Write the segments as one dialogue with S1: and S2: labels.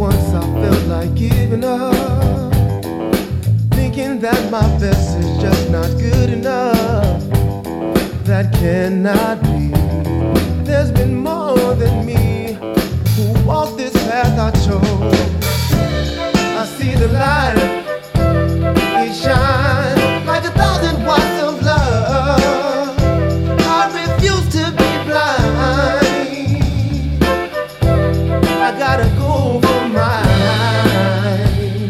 S1: once I felt like giving up, thinking that my best is just not good enough. That cannot be. There's been more than me who walked this path I chose. I see the light, it shines like 1,000 watts of love. I refuse to be blind. I gotta go for mine.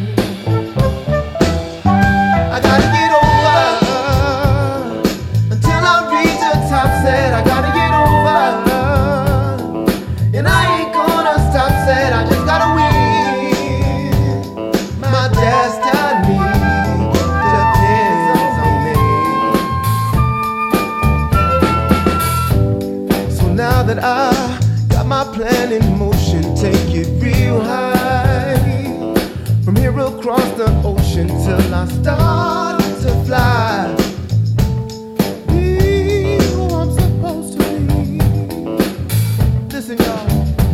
S1: I gotta get over until I reach the top. Said I gotta get over, and I ain't gonna stop. Said I just gotta win. My destiny depends on me. So now that I got my plan in motion, take it real high, from here across the ocean till I start to fly. Be who I'm supposed to be. Listen, y'all,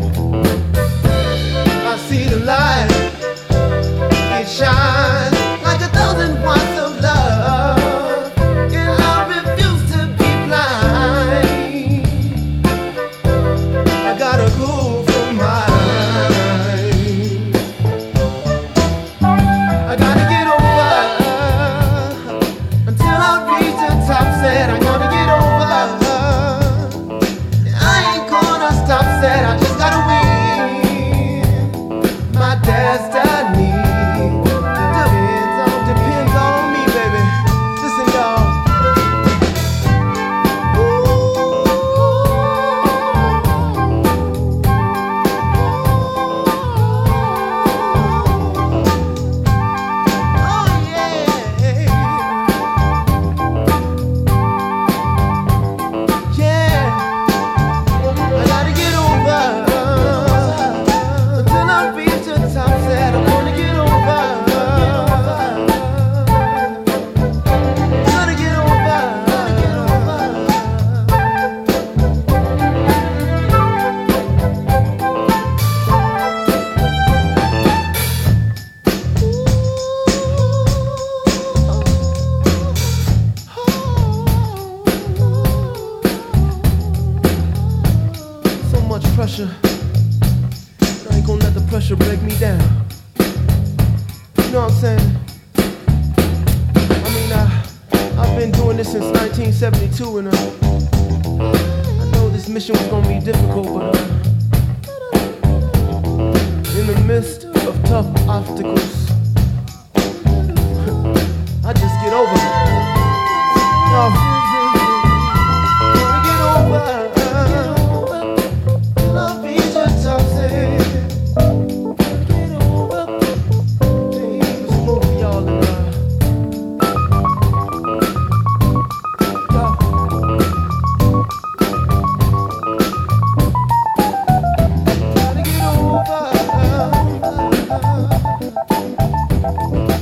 S1: I see the light, it shines like 1,000 watts of love, and I refuse to be blind. I gotta go for mine. I gotta get over until I reach the top. Said I gotta get over, I ain't gonna stop. Said I just gotta win. My destiny depends on me, baby. Listen, y'all. Oh yeah, yeah. I gotta get over until I reach the top. Said I wanna get over. Gotta get over. So much pressure, but I ain't gonna let the pressure break me down. You know what I'm saying? I mean, I've been doing this since 1972, and I know this mission was gonna be difficult, but in the midst of tough obstacles, I just get over it. Yo, gotta get over. Love me just to say, get over. Please move y'all in gotta get over.